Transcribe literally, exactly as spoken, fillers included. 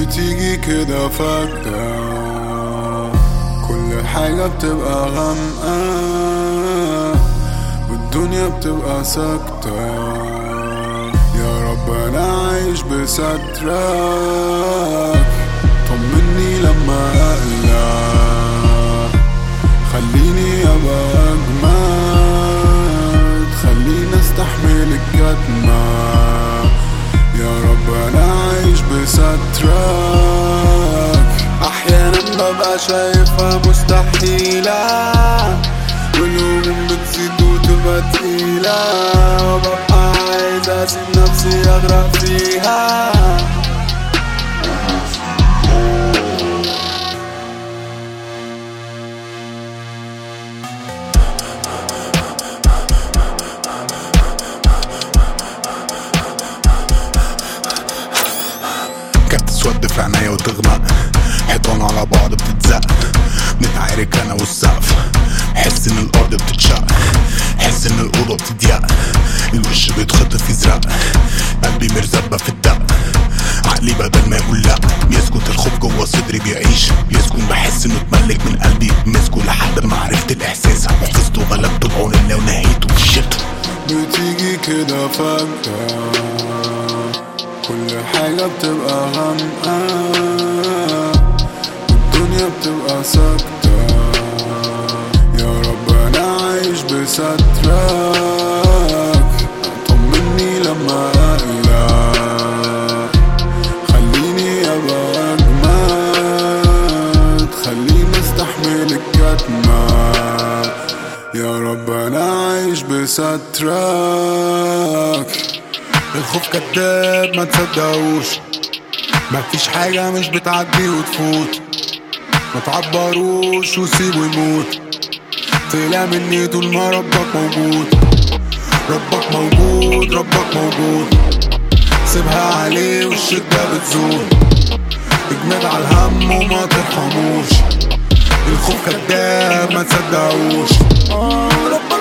بتيجي كده فجأة، كل حاجة بتبقى غامقة والدنيا بتبقى ساكتة. يا رب أنا عايش بسترك، طمني لما أقلق، خليني أبقى أجمد، خليني أستحمل الكتمة. يا رب أنا عايش بسترك. أحيانا ببقى شايفها مستحيلة، والهموم بتزيد وتبقى تقيلة، وببقى عايز أسيب نفسي أغرق فيها. كانت تسود في عينيا وتغمق، حيطان على بعض بتتزق، بنتعارك انا والسقف، حس ان الارض بتتشق، حس ان الاوضه بتضيق، الوش بيتخطف يزرق، قلبي مرزبه في الدق، عقلي بدل ما يقول لا بيسكت، الخوف جوه صدري بيعيش بيسكن، بحس انه اتملك من قلبي مسكه، لحد ما عرفت الاحساس حفظته وغلبته بعون الله ونهيته في الشتا. بتيجي كده فجأة، كل حاجة بتبقى غامقة والدنيا بتبقى ساكتة. يا رب أنا عايش بسترك، طمني لما أقلق، خليني أبقى أجمد، خليني أستحمل الكتمة. يا رب أنا عايش بسترك. الخوف كداب ما تصدقوش، مفيش حاجة مش بتعدي وتفوت، ما تعبروش وسيبه يموت، طلع مني طول ما ربك موجود. ربك موجود ربك موجود، سيبها عليه والشدة بتزول، اجمد على الهم وما ترحموش. الخوف كداب ما تصدقوش.